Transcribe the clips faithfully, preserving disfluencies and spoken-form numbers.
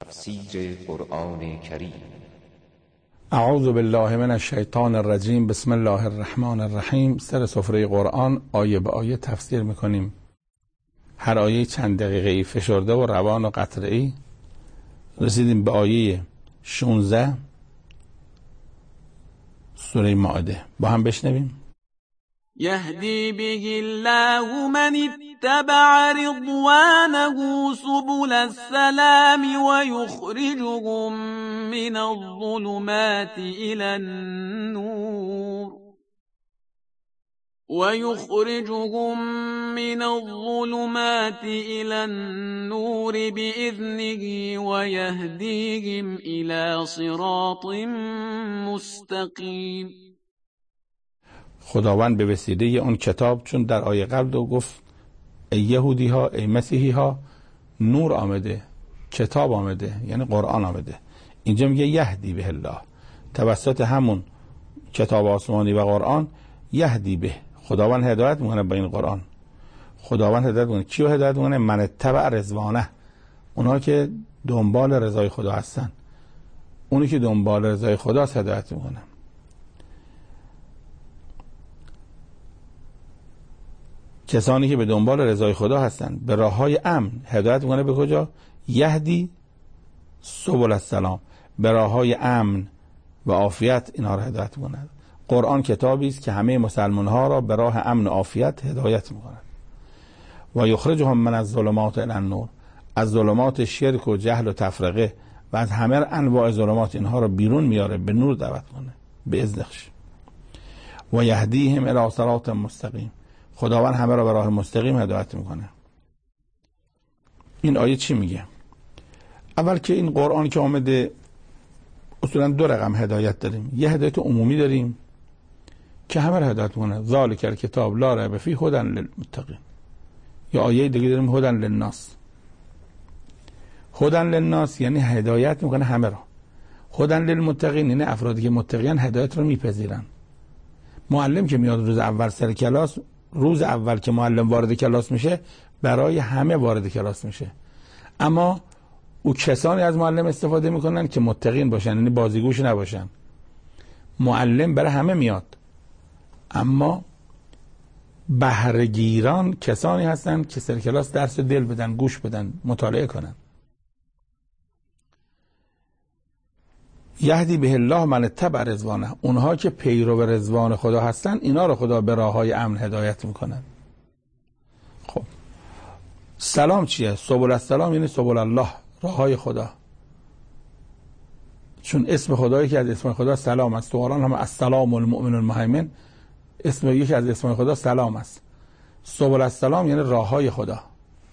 تفسیر قرآن کریم. اعوذ بالله من الشیطان الرجیم. بسم الله الرحمن الرحیم. سر سفره قرآن آیه به آیه تفسیر میکنیم. هر آیه چند دقیقه ای فشرده و روان و قطره ای. رسیدیم به آیه شانزده سوره مائده. با هم بشنویم. یهدی به الله من اتبع رضوانه سبل السلام ويخرجهم من الظلمات إلى النور ويخرجهم من الظلمات إلى النور بإذنه ويهديهم إلى صراط مستقيم. خداوند به وسیله اون کتاب، چون در آیه قبل دو گفت ای یهودی ها ای مسیحی ها نور آمده، کتاب آمده، یعنی قرآن آمده. اینجا میگه یهدی به الله، توسط همون کتاب آسمانی و قرآن یهدی به، خداوند هدایت میکنه با این قرآن. خداوند هدایت میکنه. کیو هدایت میکنه؟ من اتبع رضوانه، اونها که دنبال رضای خدا هستن. اونی که دنبال رضای خداست هدایت میکنه. کسانی که به دنبال رضای خدا هستند به راههای امن هدایت میکنه. به کجا؟ یهدی سبل السلام، به راههای امن و عافیت اینها را هدایت میکنه. قرآن کتابی است که همه مسلمان ها را به راه امن و عافیت هدایت میکنه. و یخرجهم من الظلمات الی النور، از ظلمات شرک و جهل و تفرقه و از همه انواع ظلمات اینها را بیرون میاره، به نور دعوت کنه به اذنش. و یهدیهم الی صراط مستقیم، خداوند همه را به راه مستقیم هدایت میکنه. این آیه چی میگه؟ اول که این قرآن که آمده اصولا دو رقم هدایت داریم. یه هدایت عمومی داریم که همه را هدایت میکنه، ذالک الکتاب لا ریب فیه هدی للمتقین. یا آیه دیگه داریم هدی للناس. هدی للناس یعنی هدایت میکنه همه را. هدی للمتقین یعنی افرادی که متقین هدایت رو میپذیرن. معلم که میاد روز اول سر کلاس، روز اول که معلم وارد کلاس میشه برای همه وارد کلاس میشه، اما او کسانی از معلم استفاده میکنن که متقین باشن، یعنی بازیگوش نباشن. معلم برای همه میاد، اما بهره‌گیران کسانی هستن که سر کلاس درس دل بدن، گوش بدن، مطالعه کنن. یهدی به الله من اتبع رضوانه، اونها که پیرو رضوان خدا هستن اینا رو خدا به راههای امن هدایت میکنن. خب سلام چیه؟ سبل السلام یعنی سبل الله، راههای خدا. چون اسم خدایی که از اسم خدا سلام است، تو قرآن هم السلام المؤمن المهیمن، اسم یکی از اسم خدا سلام است. سبل السلام یعنی راههای خدا.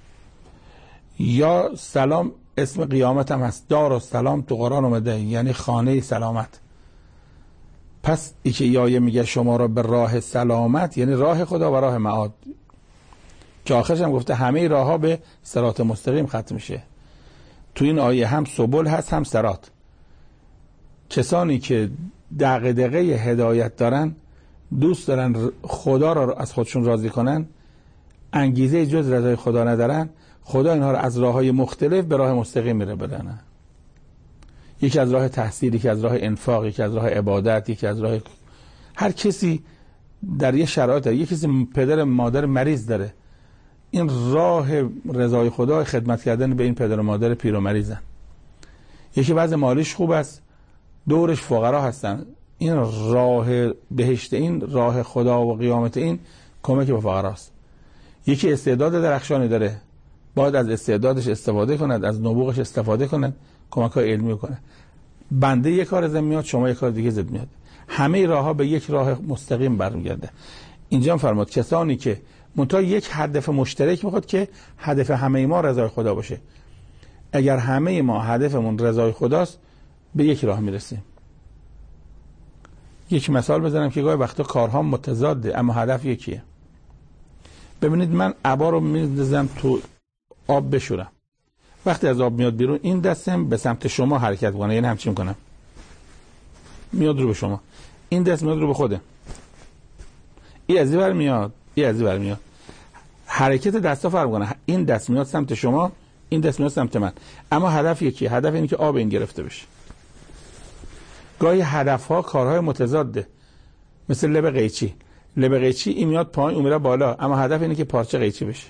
یا سلام اسم قیامت هم هست، دار السلام تو قرآن اومده، یعنی خانه سلامت. پس ای که یایه میگه شما را به راه سلامت، یعنی راه خدا و راه معاد، که آخرش هم گفته همه راه ها به صراط مستقیم ختم میشه. تو این آیه هم سبل هست هم صراط. کسانی که دغدغه هدایت دارن، دوست دارن خدا را از خودشون راضی کنن، انگیزه جز رضای خدا ندارن، خدا اینها رو از راههای مختلف به راه مستقیم میره بدنه. یکی از راه تحصیل، یکی از راه انفاق، یکی از راه عبادت، یکی از راه، هر کسی در یه شرایط داره. یکی کسی پدر مادر مریض داره، این راه رضای خدا خدمت کردن به این پدر و مادر پیر و مریضن. یکی وضع مالیش خوب است، دورش فقرا هستن، این راه بهشت، این راه خدا و قیامت، این کمک به فقراست. یکی استعداد درخشانی داره، باید از استعدادش استفاده کند، از نبوغش استفاده کند، کمک های علمی کنه. بنده یک کار زد میاد، شما یک کار دیگه زد میاد، همه راه ها به یک راه مستقیم برمیگرده. اینجا فرمود کسانی که منتها یک هدف مشترک میخواد که هدف همه ما رضای خدا باشه. اگر همه ما هدفمون رضای خداست به یک راه میرسیم. یک مثال بزنم که گاهی وقتا کارها متضاده اما هدف یکیه. ببینید من عبا رو میندازم تو آب بشورم، وقتی از آب میاد بیرون این دستم به سمت شما حرکت کنه، یعنی همچین کنم میاد رو به شما، این دست میاد رو به خوده، این از این ور میاد، این از این ور میاد، حرکت دستا فرق کنه. این دست میاد سمت شما، این دست میاد سمت من، اما هدف یکی، هدف اینه که آب این گرفته بشه. گاهی هدفها کارهای متضاده، مثل لب قیچی. لب قیچی این میاد پایین اون میره بالا، اما هدف اینه که پارچه قیچی بشه.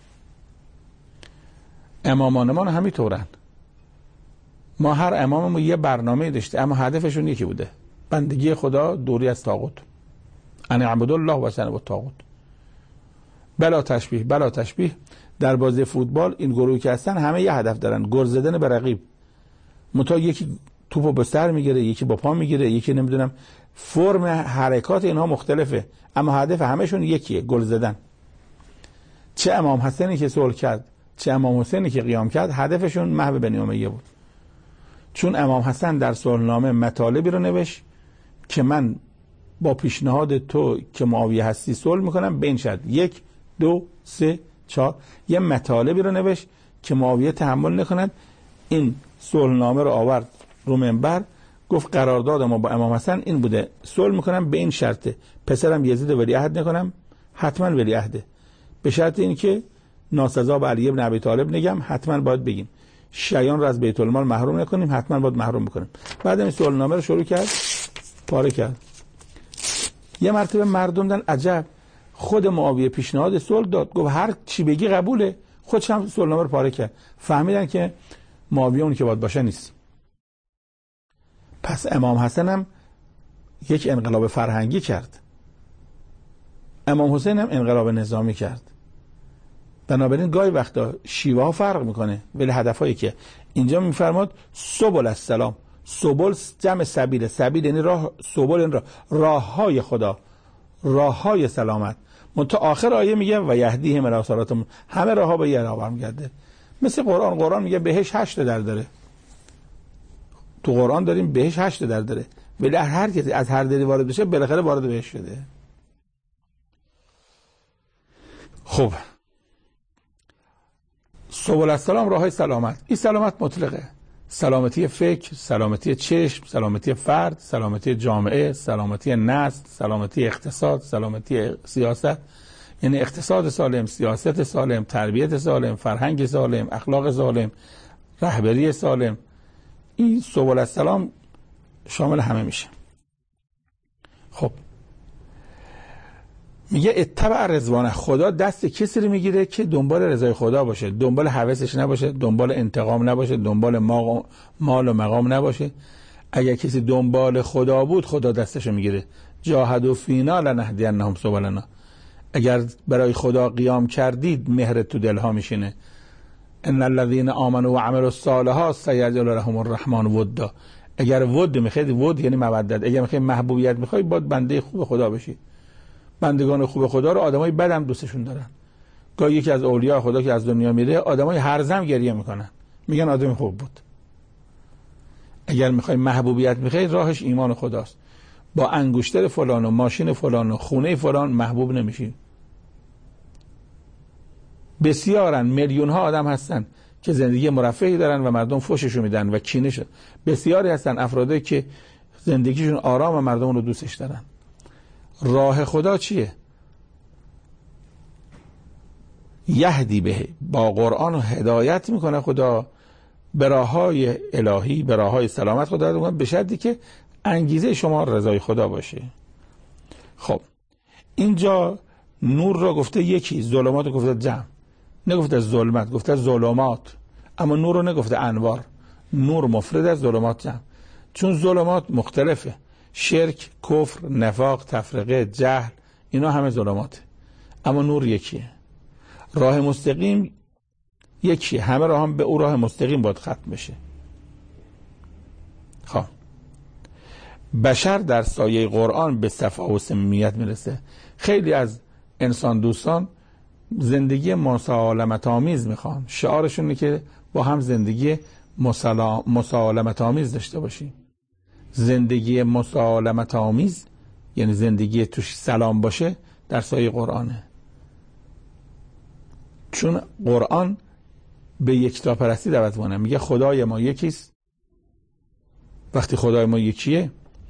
امامان ما همینطورن. ما هر اماممون یه برنامه داشته، اما هدفشون یکی بوده، بندگی خدا، دوری از طاغوت. ان اعبدوا الله و اجتنبوا الطاغوت. بلا تشبیه بلا تشبیه. در بازی فوتبال این گروهی که هستن همه یه هدف دارن، گل زدن به رقیب. متا یکی توپو به سر میگیره، یکی با پا میگیره، یکی نمیدونم، فرم حرکات اینها مختلفه، اما هدف همشون یکیه، گل زدن. چه امام حسینی که صلح کرد، چه امام حسینی که قیام کرد، هدفشون محو بنی امیه بود. چون امام حسن در صلحنامه مطالبی رو نوشت که من با پیشنهاد تو که معاویه هستی صلح میکنم به این شرط، یک دو سه چهار، یه مطالبی رو نوشت که معاویه تحمل نکند. این صلحنامه رو آورد رو منبر، گفت قرارداد ما با امام حسن این بوده، صلح میکنم به این شرطه، پسرم یزید ولیعهد نکنم، حتما ولیعهده، به شرط این که ناسزا به علی ابن ابی طالب نگم، حتما باید بگیم، شیعیان رو از بیت المال محروم نکنیم، حتما باید محروم بکنیم. بعد این صلحنامه رو شروع کرد، پاره کرد. یه مرتبه مردم دن عجب، خود معاویه پیشنهاد صلح داد، گفت هر چی بگی قبوله، خودش هم صلحنامه رو پاره کرد. فهمیدن که معاویه اون که باید باشه نیست. پس امام حسن هم یک انقلاب فرهنگی کرد، امام حسین هم انقلاب نظامی کرد. بنابراین گاهی وقتا شیوه ها فرق میکنه، ولی هدفهایی که اینجا میفرماد سبل السلام. سبل جمع سبیل، سبیل یعنی راه، سبل این راه، راه های خدا، راه های سلامت. منتها آخر آیه میگه و یهدیهم الی صراط، همه راه ها به یه راه برمیگرده. مثل قرآن، قرآن میگه بهش هشت در داره. تو قرآن داریم بهش هشت در داره، ولی هر کسی از هر دری وارد بشه بالاخره وارد بهش شده. خب سبل السلام، راه های سلامت. این سلامت مطلقه، سلامتی فکر، سلامتی چشم، سلامتی فرد، سلامتی جامعه، سلامتی نسل، سلامتی اقتصاد، سلامتی سیاست. یعنی اقتصاد سالم، سیاست سالم، تربیت سالم، فرهنگ سالم، اخلاق سالم، رهبری سالم. این سبل السلام شامل همه میشه. خب میگه اتبع رضوانه، خدا دست کسی رو میگیره که دنبال رضای خدا باشه، دنبال هوسش نباشه، دنبال انتقام نباشه، دنبال مال و مقام نباشه. اگر کسی دنبال خدا بود خدا دستشو میگیره. جاهدوا فینا لنهدینهم سبلنا. اگر برای خدا قیام کردید مهر تو دلها میشینه. ان الذين آمنوا وعملوا الصالحات سيجعل لهم الرحمن ودا. اگر ود میخواید، ود یعنی مودت، اگر میخواید محبوبیت میخواید، باید بنده خوب خدا بشید. بندگان خوب خدا رو آدمای بد هم دوستشون دارن. گاهی یکی از اولیاء خدا که از دنیا میره، آدمای هرزم گریه میکنن، میگن آدم خوب بود. اگر میخواید محبوبیت میخواید، راهش ایمان خداست. با انگشتر فلان و ماشین فلان و خونه فلان محبوب نمیشید. بسیارن، میلیون ها آدم هستن که زندگی مرفهی دارن و مردم فحششو میدن و کینش. بسیاری هستن افرادی که زندگیشون آرام و مردم رو دوستش دارن. راه خدا چیه؟ یهدی به، با قرآن هدایت میکنه خدا به راههای الهی، به راههای سلامت خدا هدایت میکنه، به شرطی که انگیزه شما رضای خدا باشه. خب اینجا نور رو گفته یکی، ظلمات رو گفته جمع، نگفته ظلمت، گفته ظلمات، اما نور رو نگفته انوار. نور مفرد از ظلمات جمع، چون ظلمات مختلفه، شرک، کفر، نفاق، تفرقه، جهل، اینا همه ظلماته، اما نور یکیه. راه مستقیم یکیه، همه راه هم به او راه مستقیم باید ختم بشه. خب بشر در سایه قرآن به صفا و صمیمیت میرسه. خیلی از انسان دوستان زندگی مسالمت آمیز میخوان، شعارشون اینه که با هم زندگی مسالمت آمیز داشته باشیم. زندگی مسالمت آمیز یعنی زندگی توش سلام باشه، در سایه قرآنه. چون قرآن به یکتاپرستی دعوت میکنه، میگه خدای ما یکیست. وقتی خدای ما یکیه،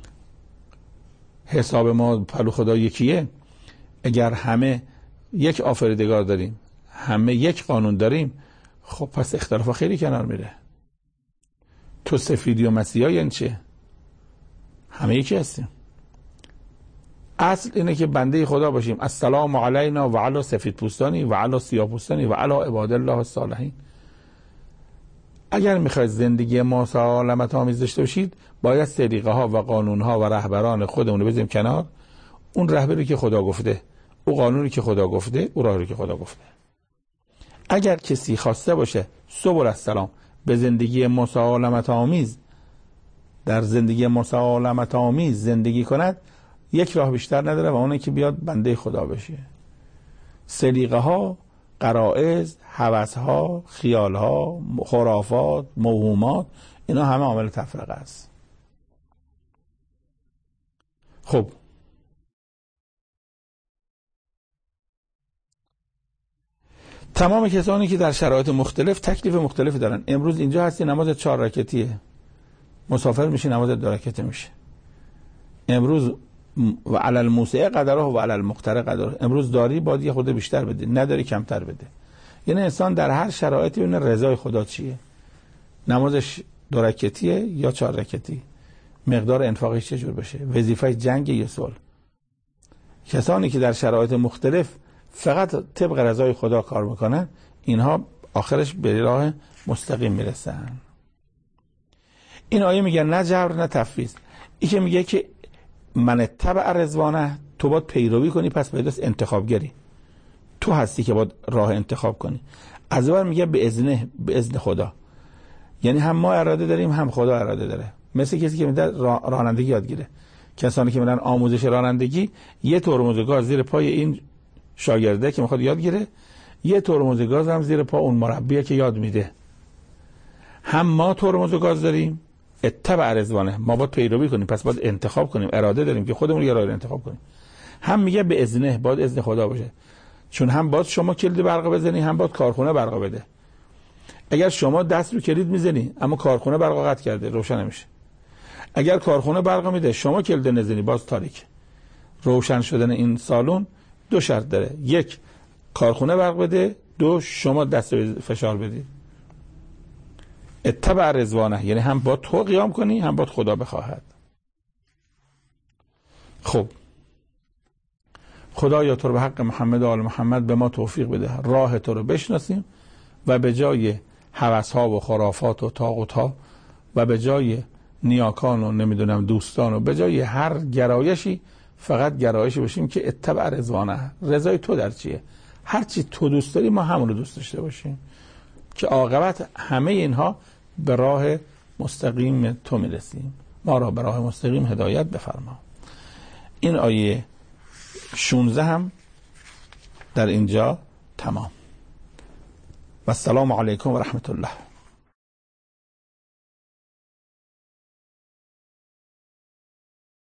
حساب ما پلو خدا یکیه. اگر همه یک آفریدگار داریم، همه یک قانون داریم، خب پس اختلاف خیلی کنار میره. تو سفیدی و مسیحا یعنی چه؟ همه یکی هستیم. اصل اینه که بنده خدا باشیم. السلام علینا و علی سفید پوستانی و علی سیاه پوستانی و علی عباد الله الصالحین. اگر میخواید زندگی مسالمت آمیز داشته باشید، باید طریقه ها و قانون ها و رهبران خودمون رو بذاریم کنار. اون رهبری که خدا گفته، او قانونی که خدا گفته، او راهی که خدا گفته. اگر کسی خواسته باشه سبل السلام به زندگی مسالمت آمیز، در زندگی مسالمت آمیز زندگی کند، یک راه بیشتر نداره و اونه که بیاد بنده خدا بشه. سلیقه ها، غرائز، هوس ها، خیال ها، خرافات، موهومات، اینا همه عامل تفرقه است. خب تمام کسانی که در شرایط مختلف تکلیف مختلفی دارن. امروز اینجا هستی نماز چهار رکعتیه، مسافر میشی نماز دو رکعته میشه. امروز و علی الموسع قدره و علی المقتر قدره. امروز داری باید یه خود بیشتر بده، نداری کمتر بده. یعنی انسان در هر شرایطی ببینه رضای خدا چیه. نمازش دو رکعتیه یا چهار رکعتی، مقدار انفاقش چجور بشه، وظیفه جنگ یا صلح. کسانی که در شرایط مختلف فقط طبق رضای خدا کار میکنن، اینها آخرش به راه مستقیم میرسن. این آیه میگه نه جبر نه تفویض. این که میگه که من اتبع رضوانه، تو باید پیروی کنی، پس باید انتخابگری تو هستی که باید راه انتخاب کنی. از اول میگه به اذن به اذن خدا، یعنی هم ما اراده داریم هم خدا اراده داره. مثل کسی که میره رانندگی یاد گیره. کسانی که میرن آموزش رانندگی، یه ترمز گاز زیر پای این شاگرده که میخواد یاد گیره، یه ترمز گاز هم زیر پا اون مربیه که یاد میده. هم ما ترمز گاز داریم، اتبع رضوانه، ما باید پیروی کنیم، پس باید انتخاب کنیم، اراده داریم که خودمون یه راه انتخاب کنیم. هم میگه به اذنه، باید اذن خدا باشه، چون هم باید شما کلید برق بزنی، هم باید کارخونه برق بده. اگر شما دست رو کلید میزنی اما کارخونه برق قطع کرده، روشن نمیشه. اگر کارخونه برق میده شما کلید نزنی، باز تاریک. روشن شدن این سالن دو شرط داره: یک، کارخونه برق بده، دو، شما دست فشار بدی. اتبع رضوانه، یعنی هم با تو قیام کنی هم با خدا بخواهد. خب خدایا تو رو به حق محمد و آل محمد به ما توفیق بده راه تو رو بشناسیم و به جای هوس ها و خرافات و طاغوت ها و به جای نیاکان و نمیدونم دوستان و به جای هر گرایشی فقط گرایشی باشیم که اتبع رضوانه، رضای تو در چیه، هر چی تو دوست داری ما همون رو دوست داشته باشیم که عاقبت همه اینها به راه مستقیم تو میرسیم. ما را به راه مستقیم هدایت بفرما. این آیه شانزده هم در اینجا تمام. و السلام علیکم و رحمت الله.